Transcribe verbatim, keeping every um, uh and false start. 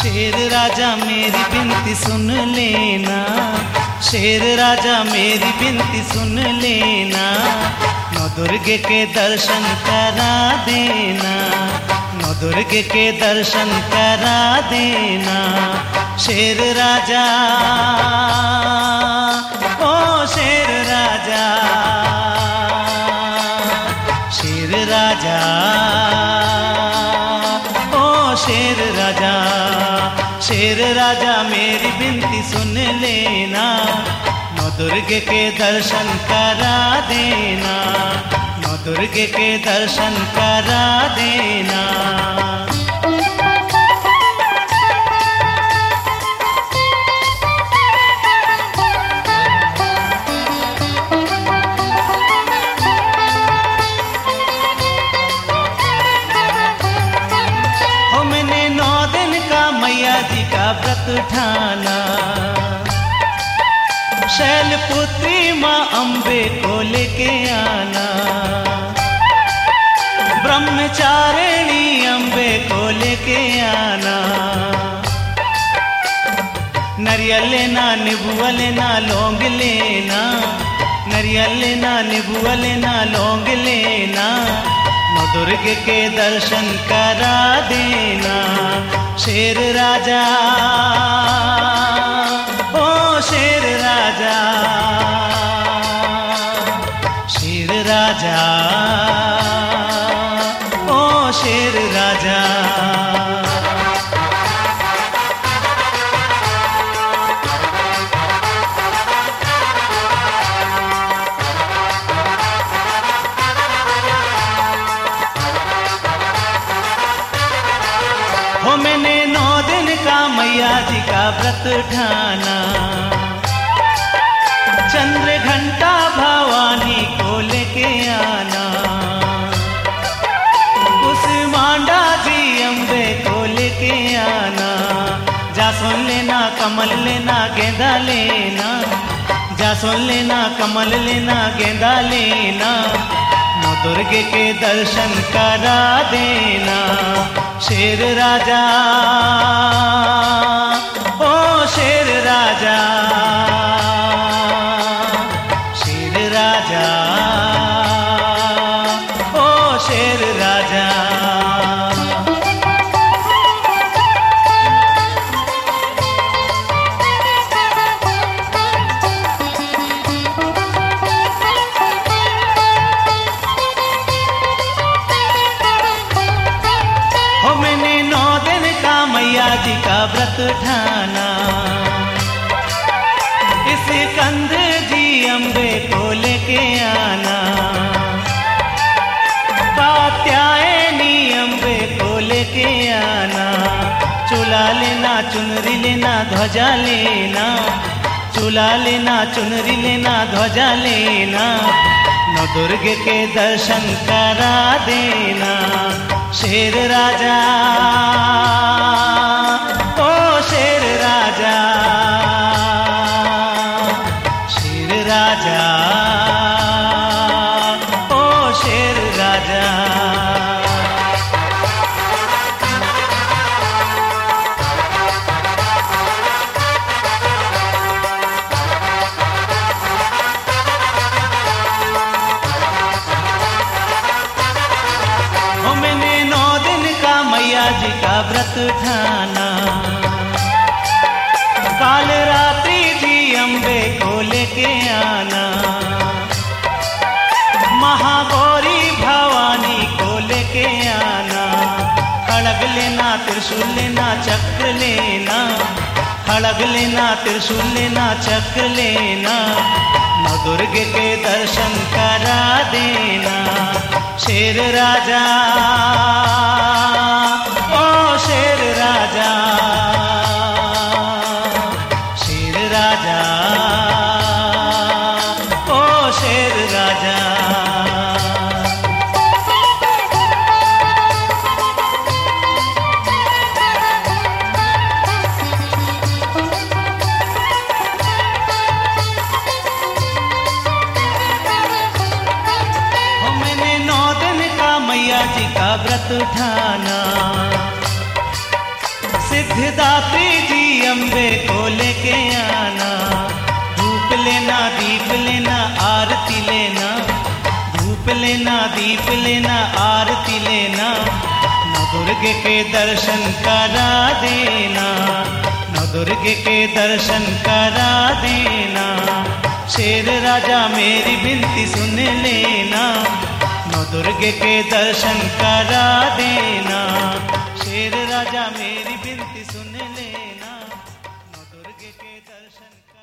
शेर राजा मेरी बिनती सुन लेना, शेर राजा मेरी बिनती सुन लेना, नौ दुर्गे के दर्शन करा देना, नौ दुर्गे के दर्शन करा देना। शेर राजा ओ शेर राजा, शेर राजा ओ शेर राजा, शेर राजा मेरी बिनती सुन लेना, नौ दुर्गे के दर्शन करा देना, नौ दुर्गे के दर्शन करा देना। हो मैंने नौ दिन का मैया जी का व्रत ठाना, शैलपुत्री माँ अम्बे को लेके आना, ब्रह्मचारिणी अम्बे को लेके आना। नरियल लेना, निबुआ लेना, लौंग लेना, नरियल लेना, निबुआ लेना, लौंग लेना, नौ दुर्गे के दर्शन करा देना। शेर राजा ओ शेर राजा, शेर राजा ओ शेर राजा। हो मैंने नौ दिन का मैया जी का व्रत ठाना, चंद्र घंटा भवानी को लेके आना, उस मांडा जी अम्बे को लेके आना। जासुन लेना, कमल लेना, गेंदा लेना, जासुन लेना, कमल लेना, गेंदा लेना, नौ दुर्गे के दर्शन करा देना। शेर राजा ओ शेर राजा, शेर राजा ओ शेर राजा। हो मैंने नौ दिन का मैया जी का व्रत ठाना, इस कंद जी अम्बे को लेके आना, कात्यायनी अम्बे को लेके आना। चूल्हा लेना, चुनरी लेना, ध्वजा लेना, चूल्हा लेना, चुनरी लेना, ध्वजा लेना, नौ दुर्गे के दर्शन करा देना। शेर राजा ओ शेर राजा, शेर राजा ओ शेर राजा। हो मैंने नौ दिन का मैया जी का व्रत ठाना, काल रात्रि जी अम्बे को लेके आना, महागौरी भवानी को लेके आना। खड़ग लेना, त्रिशूल लेना, चक्र लेना, खड़ग लेना, त्रिशूल लेना, चक्र लेना, नौ दुर्गे के दर्शन करा देना। शेर राजा ओ शेर राजा, शेर राजा ओ शेर राजा। हो मैंने नौ दिन का मैया जी का व्रत ठाना, सिद्धिदा शिवरात्रि जी अम्बे को लेके आना, धूप लेना दीप लेना आरती लेना, धूप लेना दीप लेना आरती लेना, नौ दुर्गे के दर्शन करा देना, नौ दुर्गे के दर्शन करा देना। शेर राजा मेरी विनती सुन लेना, नौ दुर्गे के दर्शन करा देना। शेर राजा मेरी विनती सुन लेना, नौ दुर्गे के दर्शन